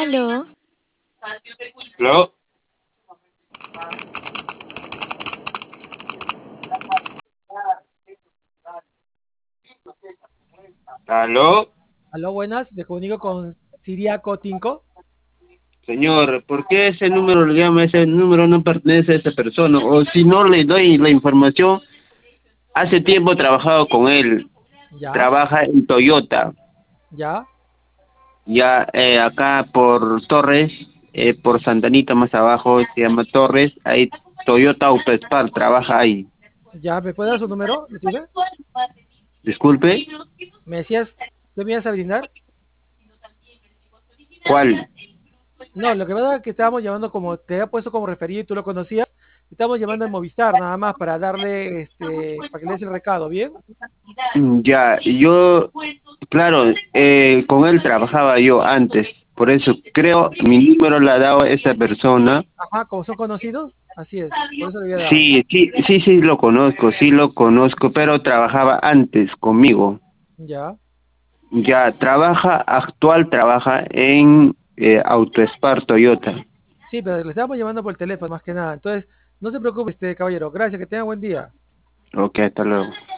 Aló, ¿Aló? ¿Aló? Aló, buenas, me comunico con Siriaco Tinco. Señor, ¿por qué ese número le llama? Ese número no pertenece a esa persona. O si no le doy la información, hace tiempo he trabajado con él. Ya, Trabaja en Toyota. ya, Ya acá por Torres, por Santanita más abajo, se llama Torres. Ahí Toyota Auto Spar trabaja ahí. ya, ¿me puede dar su número? ¿Lo tiene? Disculpe, ¿Me decías, qué me ibas a brindar? ¿cuál? No, lo que pasa es que estábamos llamando como, te había puesto como referido y tú lo conocías. Estamos llamando al Movistar nada más para darle, para que le des el recado, ¿bien? Ya, yo, claro, con él trabajaba yo antes, por eso creo mi número le ha dado esa persona. Ajá, como son conocidos, así es, por eso le había dado. Sí, sí lo conozco, pero trabajaba antes conmigo. Ya, Ya, trabaja en Autospar Toyota. sí, pero le estábamos llamando por el teléfono más que nada. Entonces, no se preocupe, caballero. Gracias, que tenga buen día. Ok, hasta luego.